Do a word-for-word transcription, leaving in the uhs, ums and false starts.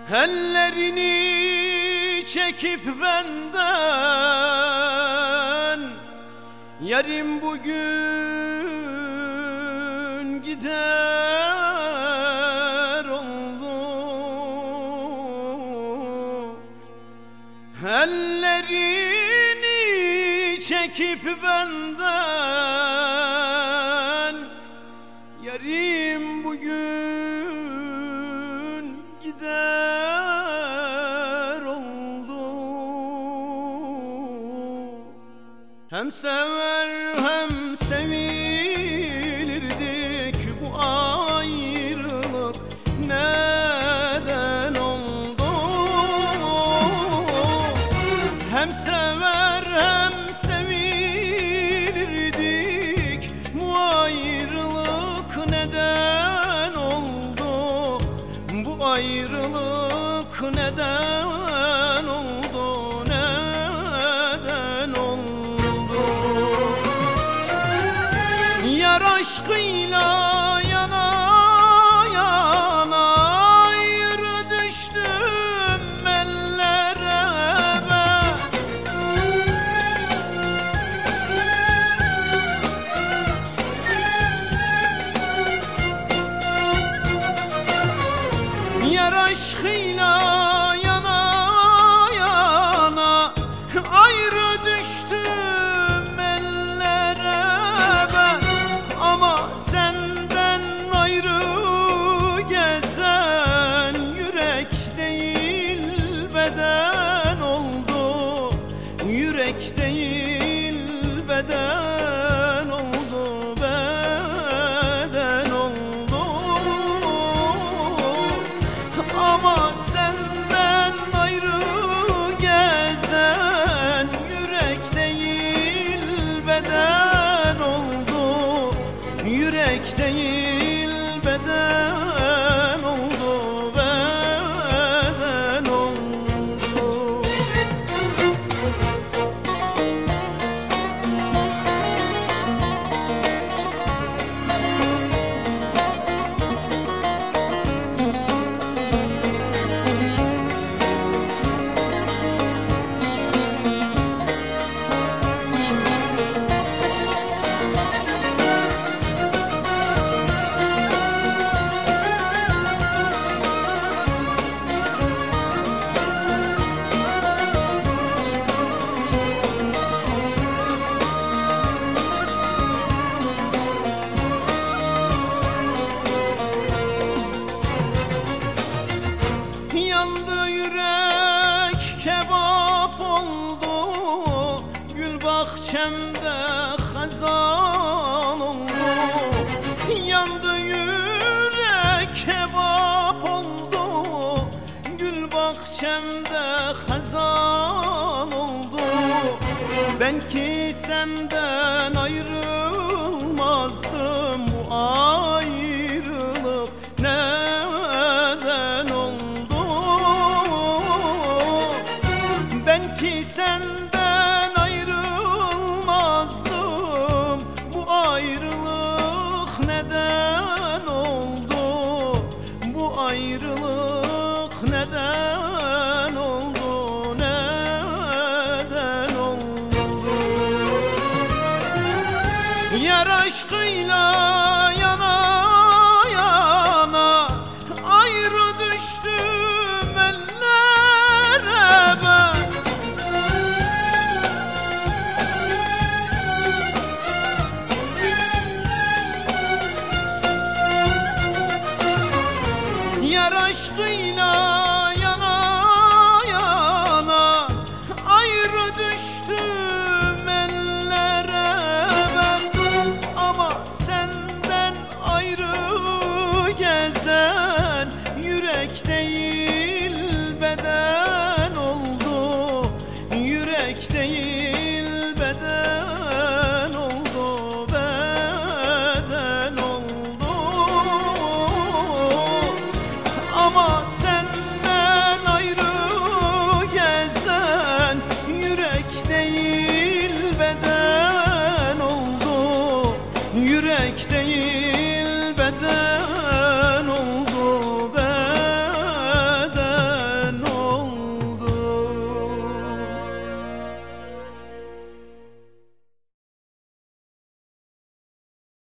Ellerini çekip benden, yarim bugün gider oldu. Ellerini çekip benden, yarim bugün gider oldu. Hem sever hem sevilirdik, bu ayrılık neden oldu? Hem sever hem sevilirdik, bu ayrılık neden oldu? Bu ayrılık neden oldu? Neden oldu? Yar aşkıyla yana yana ayrı düştüm ellere ben. Yar aşkıyla yana yana ayrı düştüm ellere ben. Ama senden ayrı gezen yürek değil beden oldu. Yürek değil beden oldu, beden oldu. Ama senden ayrı gezen yürek değil beden oldu. Yürek değil beden oldu, beden oldu. Yandı yürek kebap oldu, gül bahçemde hazan oldu. Yandı yürek kebap oldu, gül bahçemde hazan oldu. Ben ki senden ayrılmazdım, bu ayrılık neden oldu? Ben ki senden ayrılmazdım, bu ayrılık neden oldu? Bu ayrılık neden oldu? Neden oldu? Yar aşkıyla yana yana ayrı düştüm ellere ben. Yar aşkıyla